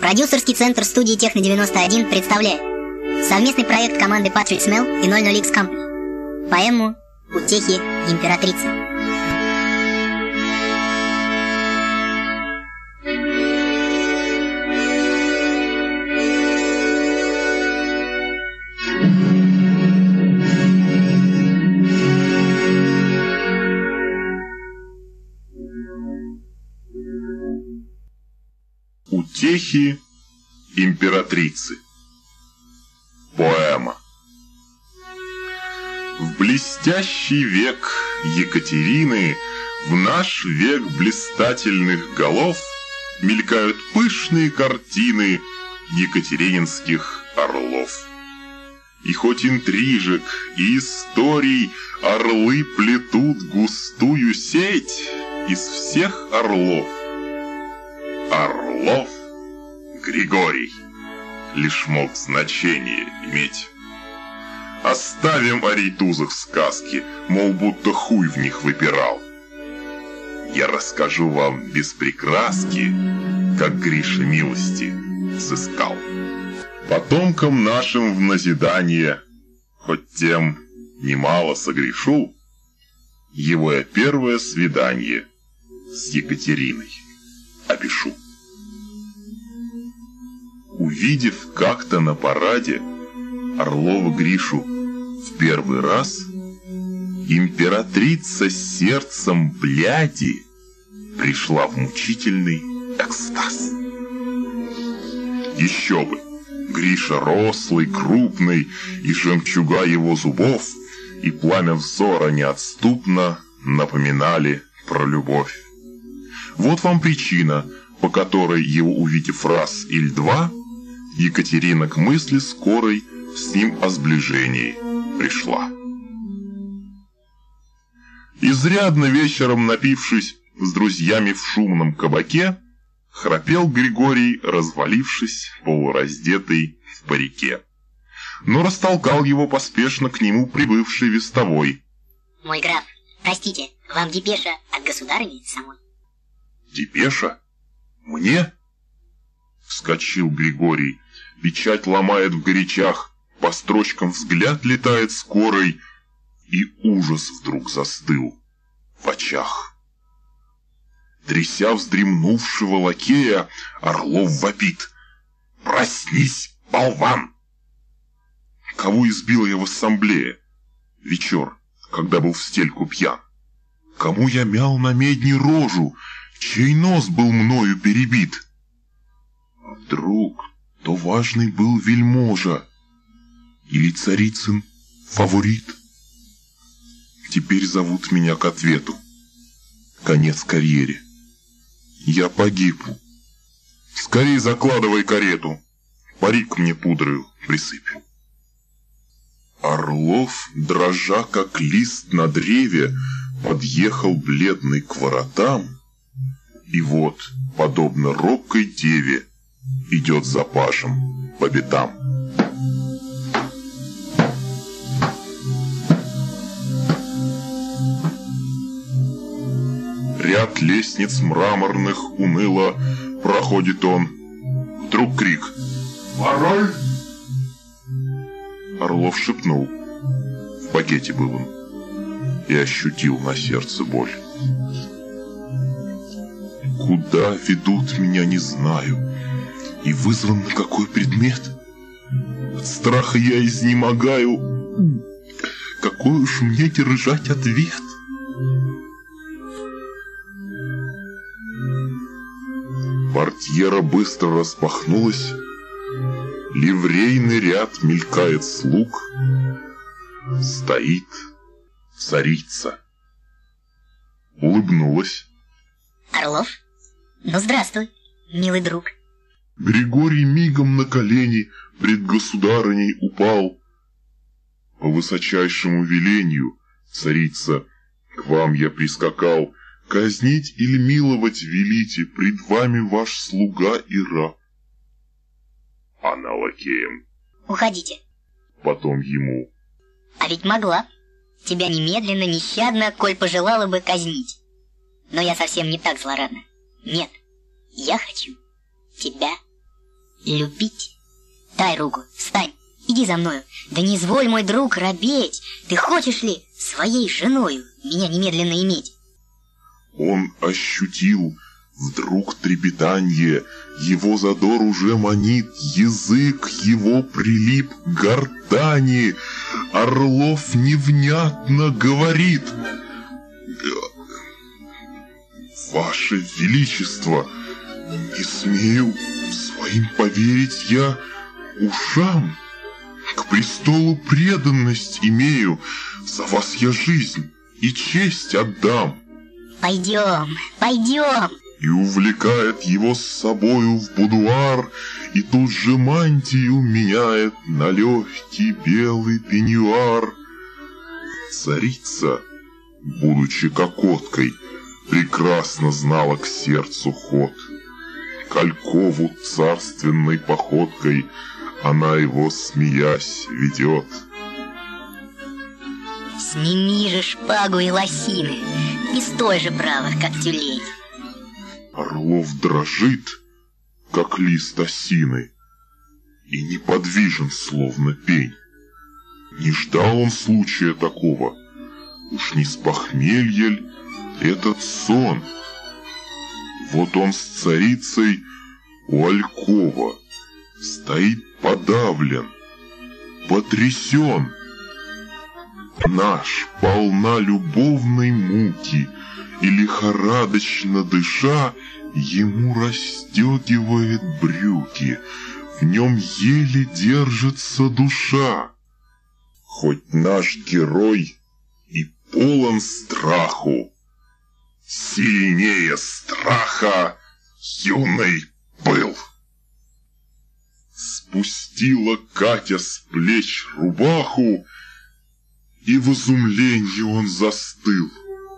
Продюсерский центр студии Техно-91 представляет совместный проект команды Patrick Smell и 00X Company. Поэму «Утехи императрицы». Утехи императрицы. Поэма. В блестящий век Екатерины, в наш век блистательных голов, мелькают пышные картины екатерининских орлов. И хоть интрижек и историй орлы плетут густую сеть, из всех орлов Григорий лишь мог значение иметь. Оставим о рейтузах сказки, мол, будто хуй в них выпирал. Я расскажу вам без прикраски, как Гриша милости сыскал. Потомкам нашим в назидание, хоть тем немало согрешу, его я первое свидание с Екатериной опишу. Увидев как-то на параде Орлова Гришу в первый раз, императрица с сердцем бляди пришла в мучительный экстаз. Еще бы! Гриша рослый, крупный, и жемчуга его зубов, и пламя взора неотступно напоминали про любовь. Вот вам причина, по которой, его увидев раз или два, Екатерина к мысли скорой с ним о сближении пришла. Изрядно вечером напившись с друзьями в шумном кабаке, храпел Григорий, развалившись, полураздетый в парике. Но растолкал его поспешно к нему прибывший вестовой. Мой граф, простите, вам депеша от государыни самой. Депеша? Мне? Вскочил Григорий, печать ломает в горячах, по строчкам взгляд летает скорый, и ужас вдруг застыл в очах. Тряся вздремнувшего лакея, Орлов вопит: «Проснись, болван!» Кого избил я в ассамблее? Вечер, когда был в стельку пьян. Кому я мял на медни рожу, чей нос был мною перебит? А вдруг то важный был вельможа или царицын фаворит? Теперь зовут меня к ответу. Конец карьере. Я погиб. Скорей закладывай карету. Парик мне пудрою присыпь. Орлов, дрожа как лист на древе, подъехал бледный к воротам, и вот, подобно робкой деве, идет за пажем по пятам. Ряд лестниц мраморных уныло проходит он. Вдруг крик: «Пароль!» Орлов шепнул. В пакете был он и ощутил на сердце боль. Куда ведут меня, не знаю, и вызван на какой предмет. От страха я изнемогаю. Какой уж мне держать ответ? Портьера быстро распахнулась, ливрейный ряд мелькает слуг. Стоит царица. Улыбнулась. Орлов? Ну, здравствуй, милый друг. Григорий мигом на колени пред государыней упал. По высочайшему велению, царица, к вам я прискакал. Казнить или миловать велите, пред вами ваш слуга и раб. Она лакеем. Уходите. Потом ему. А ведь могла. Тебя немедленно, нещадно, коль пожелала бы казнить. Но я совсем не так злорадна. Нет, я хочу тебя любить? Дай руку, встань, иди за мною. Да не изволь, мой друг, робеть. Ты хочешь ли своей женою меня немедленно иметь? Он ощутил вдруг трепетанье, его задор уже манит, язык его прилип к гортани. Орлов невнятно говорит: «Ваше Величество, не смею своим поверить я ушам. К престолу преданность имею, за вас я жизнь и честь отдам». Пойдем, пойдем. И увлекает его с собою в будуар, и тут же мантию меняет на легкий белый пеньюар. Царица, будучи кокоткой, прекрасно знала к сердцу ход. К Алькову царственной походкой она его, смеясь, ведет. Сними же шпагу и лосины, и стой же, право, как тюлень. Орлов дрожит, как лист осины, и неподвижен, словно пень. Не ждал он случая такого, уж не с похмелья ль этот сон. Вот он с царицей у Алькова стоит подавлен, потрясен. Наш полна любовной муки, и лихорадочно дыша ему расстегивает брюки, в нем еле держится душа. Хоть наш герой и полон страху, сильнее страха юный был. Спустила Катя с плеч рубаху, и в изумлении он застыл.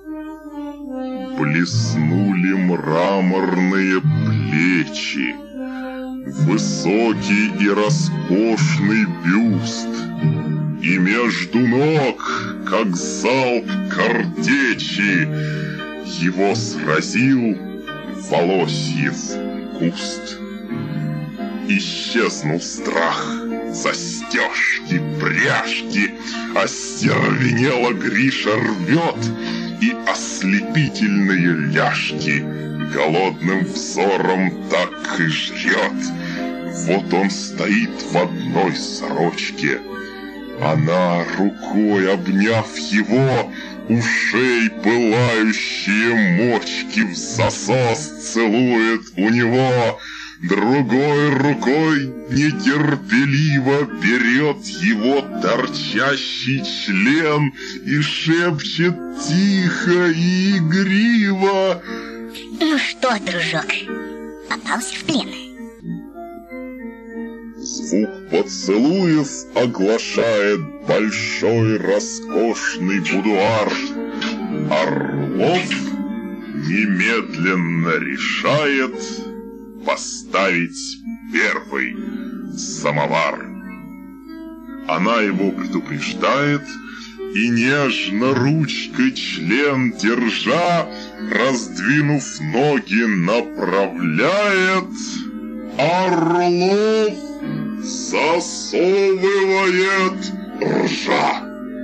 Блеснули мраморные плечи, высокий и роскошный бюст, и между ног, как залп картечи, его сразил волосьев куст. Исчезнул страх, застежки, пряжки, остервенело Гриша рвет, и ослепительные ляжки голодным взором так и жрет. Вот он стоит в одной сорочке, она, рукой обняв его, ушей пылающие мочки в засос целует у него, другой рукой нетерпеливо берет его торчащий член и шепчет тихо и игриво: «Ну что, дружок, попался в плен?» Звук поцелуев оглашает большой роскошный будуар. Орлов немедленно решает поставить первый самовар. Она его предупреждает, и нежно ручкой член держа, раздвинув ноги, направляет. Орлов засовывает ржа.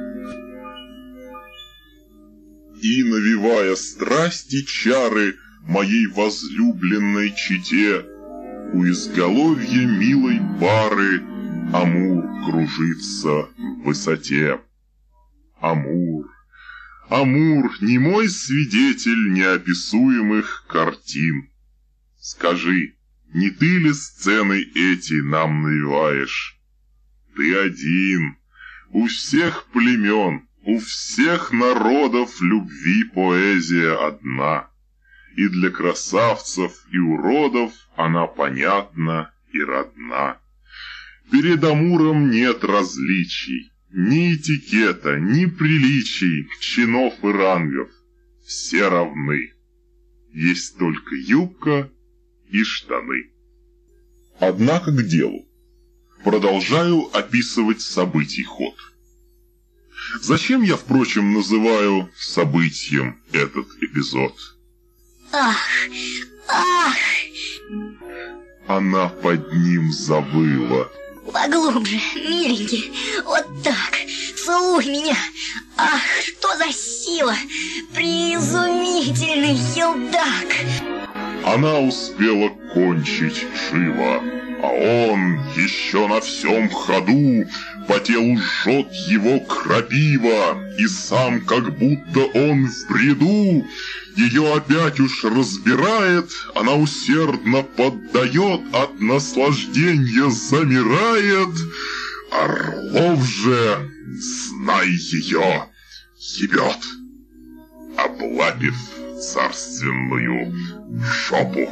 И, навевая страсти чары моей возлюбленной чете, у изголовья милой пары Амур кружится в высоте. Амур, Амур, немой свидетель неописуемых картин. Скажи, не ты ли сцены эти нам навеваешь? Ты один, у всех племен, у всех народов любви поэзия одна. И для красавцев и уродов она понятна и родна. Перед Амуром нет различий, ни этикета, ни приличий, чинов и рангов. Все равны. Есть только юбка и штаны. Однако к делу. Продолжаю описывать событий ход. Зачем я, впрочем, называю событием этот эпизод? Ах, ах! она под ним завыла. Поглубже, миленький, вот так, целуй меня. Ах, что за сила, преизумительный хилдак. Она успела кончить живо, а он еще на всем ходу, по телу жжет его крапива, и сам как будто он в бреду. Ее опять уж разбирает, она усердно поддает, от наслаждения замирает. Орлов же, знай ее, ебет, облапив царственную жопу.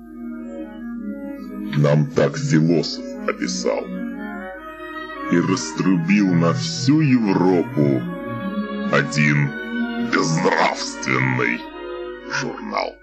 Нам так философ описал и раструбил на всю Европу один безнравственный журнал.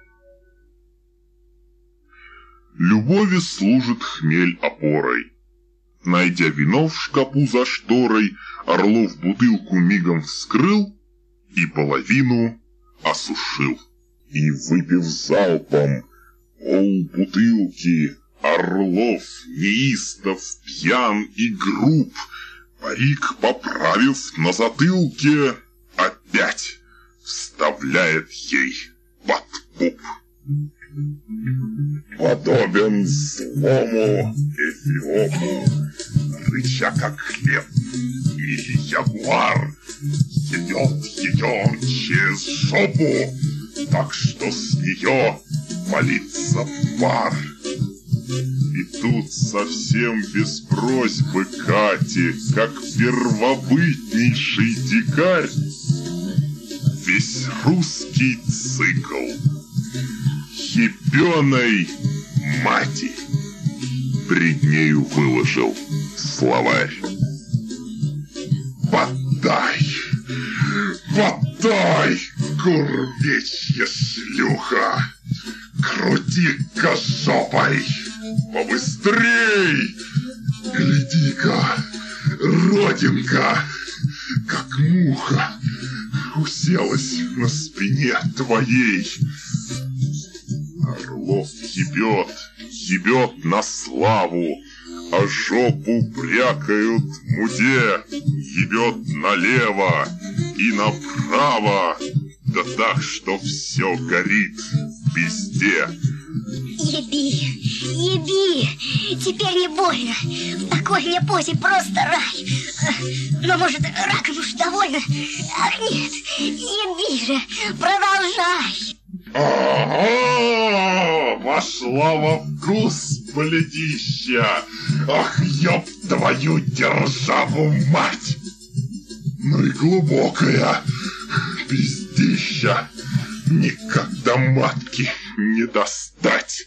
Любови служит хмель опорой. Найдя вино в шкапу за шторой, Орлов бутылку мигом вскрыл и половину осушил. И, выпив залпом полбутылки, Орлов неистов, пьян и груб, парик поправив на затылке, опять вставляет ей под пуп. Подобен злому эфиопу, рыча как лев или ягуар, ебет ее он через жопу, так что с нее валится пар. И тут совсем без просьбы Кати, как первобытнейший дикарь, весь русский цикл ебеной мати пред нею выложил словарь. Подай, подай, курвечья шлюха, крути-ка жопой побыстрей, гляди-ка, родинка, как муха, уселась на спине твоей. Орлов ебет на славу, а жопу брякают муде, ебет налево и направо, да так, что все горит в пизде. Еби, еби, теперь не больно. В такой мне позе просто рай. Но, может, раком уж довольно? Ах, нет, еби же, продолжай. Ага, вошла во вкус, блядища. Ах, ёб твою державу мать. Ну и глубокая пиздища. Никогда матки не достать.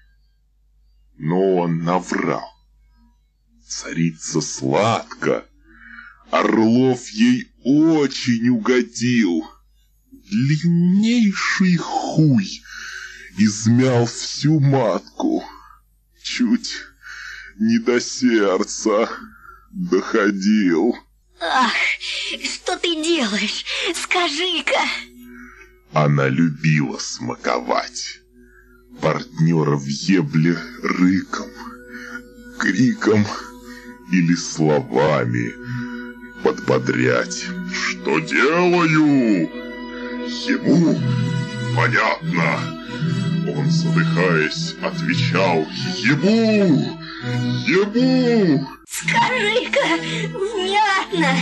Но он наврал. Царица сладко. Орлов ей очень угодил. Длиннейший хуй измял всю матку. Чуть не до сердца доходил. Ах, что ты делаешь? Скажи-ка. Она любила смаковать. Партнера в ебле рыком, криком или словами подбодрять. Что делаю? Ему понятно. Он, задыхаясь, отвечал: ебу! Ебу! Скажи-ка внятно.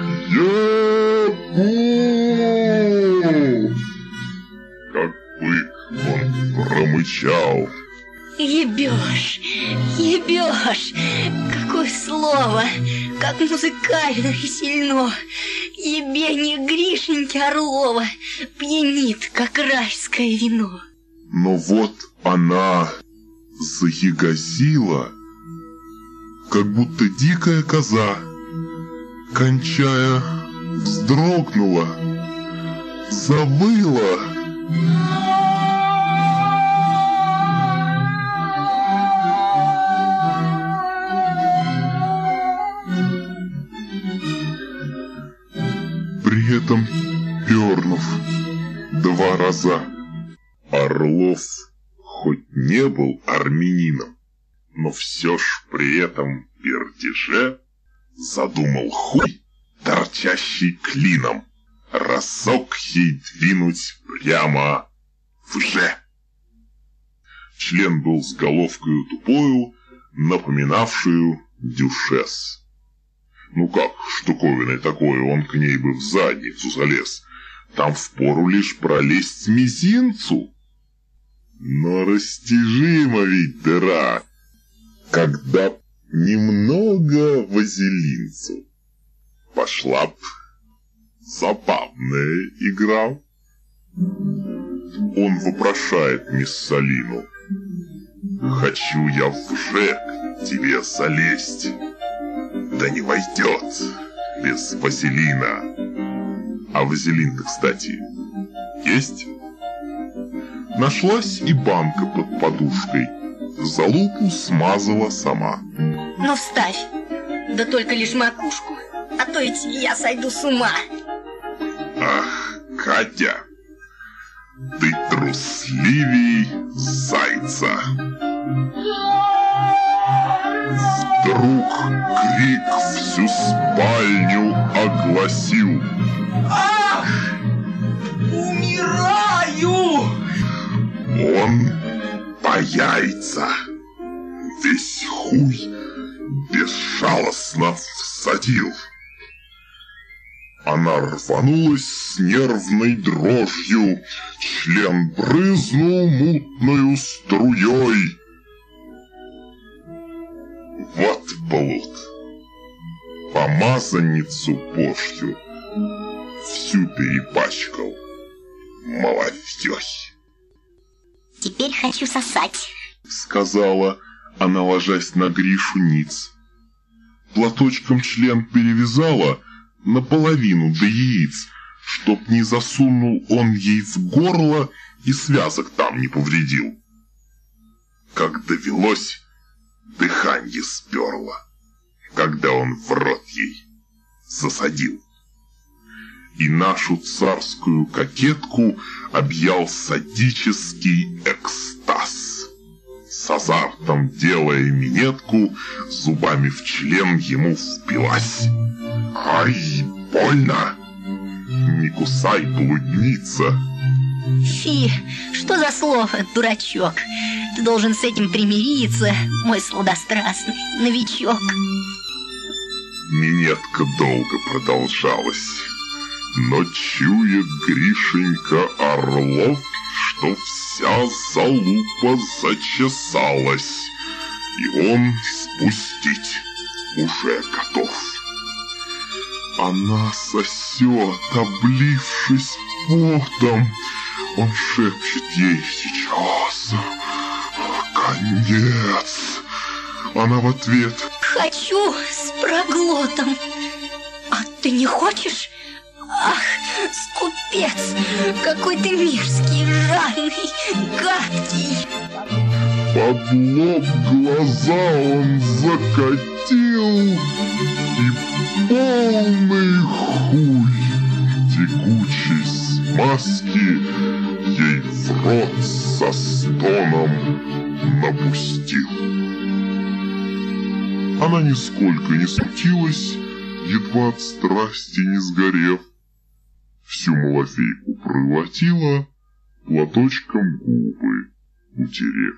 Ебу! Как бык он промычал. Ебешь, ебешь. Какое слово, как музыкально и сильно. Ебенье Гришеньки Орлова пьянит, как райское вино. Но вот она заягозила, как будто дикая коза, кончая, вздрогнула, завыла. При этом пернув 2 раза. Орлов хоть не был армянином, но все ж при этом пердеже задумал хуй, торчащий клином, разок ей двинуть прямо в же. Член был с головкою тупою, напоминавшую дюшес. Ну как, штуковиной такой, он к ней бы в задницу залез. Там впору лишь пролезть мизинцу. Но растяжима ведь дыра, когда б немного вазелинцу. Пошла б забавная игра. Он вопрошает мисс Салину: «Хочу я в же тебе залезть, да не войдет без вазелина». А вазелин-то, кстати, есть? Нашлась и банка под подушкой. Залупу смазала сама. Ну вставь, да только лишь макушку, а то ведь я сойду с ума. Ах, Катя, ты трусливей зайца. Вдруг крик всю спальню огласил. Ах! Умираю! Он по яйца весь хуй безжалостно всадил. Она рванулась с нервной дрожью, член брызнул мутною струей. Вот блуд, помазанницу Божью всю перепачкал малафьей. Теперь хочу сосать, сказала она, ложась на Гришу ниц. Платочком член перевязала наполовину до яиц, чтоб не засунул он ей в горло и связок там не повредил. Как довелось, дыханье сперло, когда он в рот ей засадил. И нашу царскую кокетку объял садический экстаз. С азартом делая минетку, зубами в член ему впилась. Ай, больно! Не кусай, блудница! Фи, что за слово, дурачок? Ты должен с этим примириться, мой сладострастный новичок. Минетка долго продолжалась, но чует Гришенька Орлов, что вся залупа зачесалась, и он спустить уже готов. Она сосет, облившись потом. Он шепчет ей: сейчас конец. Она в ответ: хочу с проглотом. А ты не хочешь? Ах, скупец, какой ты мерзкий, жадный, гадкий. Под лоб глаза он закатил, и полный хуй тягучей смазки ей в рот со стоном напустил. Она нисколько не смутилась, едва от страсти не сгорев. Всю малафейку проглотила, платочком губы утерев.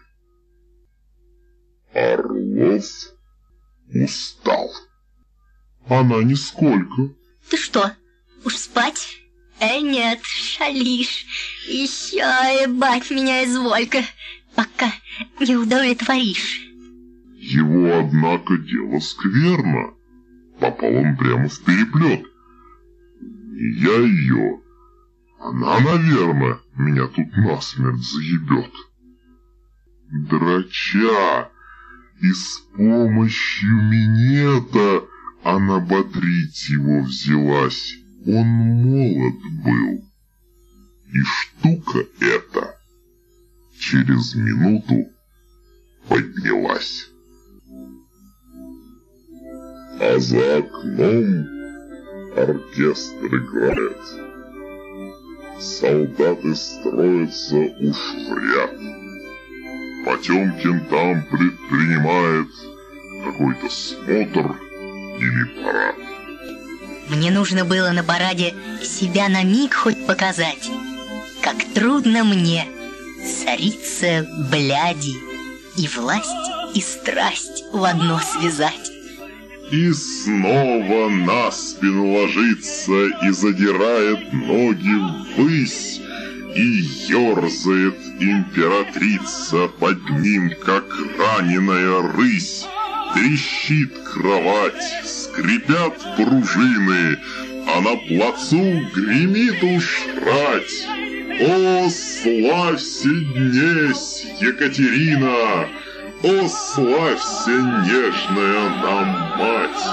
Орлов устал. Она нисколько. Ты что, уж спать? Нет, шалишь. Еще ебать меня изволь-ка, пока не удовлетворишь. Его, однако, дело скверно. Попал он прямо в переплет. И я ее. Она, наверное, меня тут насмерть заебет. Драча, и с помощью минета она бодрить его взялась. Он молод был. И штука эта через минуту поднялась. А за окном оркестр играет. Солдаты строятся уж в ряд. Потемкин там предпринимает какой-то смотр или парад. Мне нужно было на параде себя на миг хоть показать. Как трудно мне, царица бляди, и власть, и страсть в одно связать. И снова на спину ложится и задирает ноги ввысь, и ерзает императрица под ним, как раненая рысь. Трещит кровать, скрипят пружины, а на плацу гремит уж рать. О, славься, днесь, Екатерина! О, славься, нежная нам мать!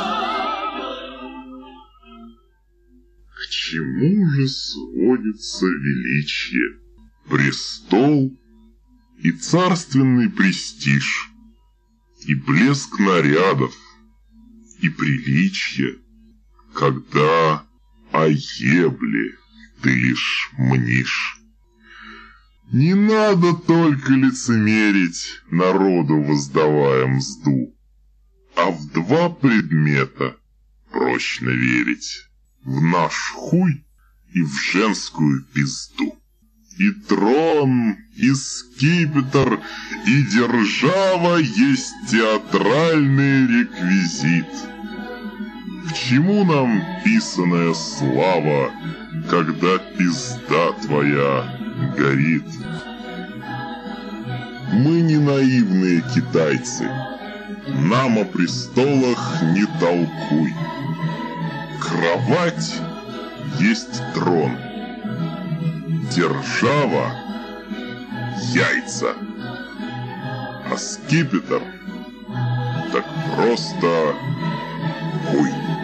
К чему же сводится величие? Престол и царственный престиж, и блеск нарядов, и приличие, когда о ебле ты лишь мнишь. Не надо только лицемерить, народу воздавая мзду, а в два предмета прочно верить: в наш хуй и в женскую пизду. И трон, и скипетр, и держава есть театральный реквизит. К чему нам писаная слава, когда пизда твоя горит? Мы не наивные китайцы, нам о престолах не толкуй. Кровать есть трон, держава — яйца, а скипетр так просто хуй.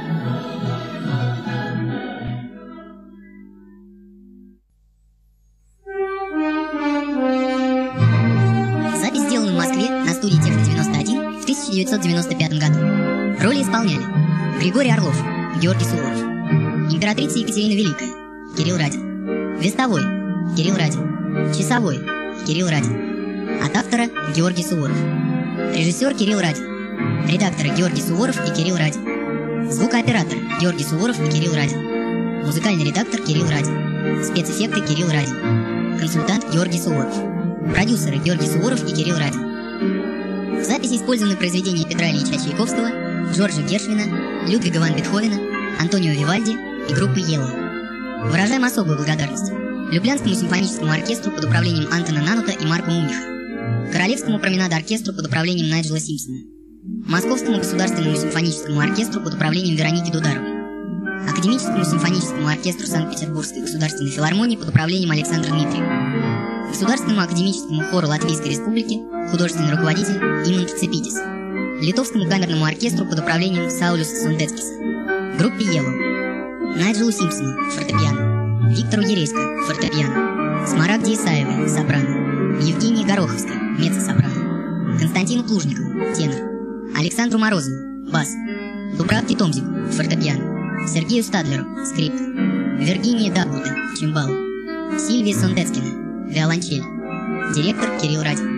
Запись сделана в Москве на студии Техно-91 в 1995 году. Роли исполняли Григорий Орлов, Георгий Суворов, императрица Екатерина Великая, Кирилл Радин, вестовой, Кирилл Радин, часовой, Кирилл Радин. От автора Георгий Суворов. Режиссер Кирилл Радин. Редакторы Георгий Суворов и Кирилл Радин. Звукооператор Георгий Суворов и Кирилл Радин. Музыкальный редактор Кирилл Радин. Спецэффекты Кирилл Радин. Консультант Георгий Суворов. Продюсеры Георгий Суворов и Кирилл Радин. В записи использованы произведения Петра Ильича Чайковского, Джорджа Гершвина, Людвига ван Бетховена, Антонио Вивальди и группы Yellow. Выражаем особую благодарность Люблянскому симфоническому оркестру под управлением Антона Нанута и Марка Муниха, Королевскому променад-оркестру под управлением Найджела Симпсона, Московскому государственному симфоническому оркестру под управлением Вероники Дударовой, Академическому симфоническому оркестру Санкт-Петербургской государственной филармонии под управлением Александра Дмитриева, Государственному академическому хору Латвийской Республики, художественный руководитель Имант Цепитис, Литовскому камерному оркестру под управлением Саулюса Сундецкиса, группе Yellow, Найджелу Симпсону, фортепиано, Виктору Ересько, фортепиано, Смарагде Исаевой, сопрано, Евгении Гороховской, меццо-сопрано, Константину Плужникову, тенор, Александру Морозову, бас, Дубравке Томзику, фортепиано, Сергею Стадлеру, скрипка, Виргинии Дагбуте, чимбал, Сильвии Сондецкина, виолончель, директор Кирилл Радин.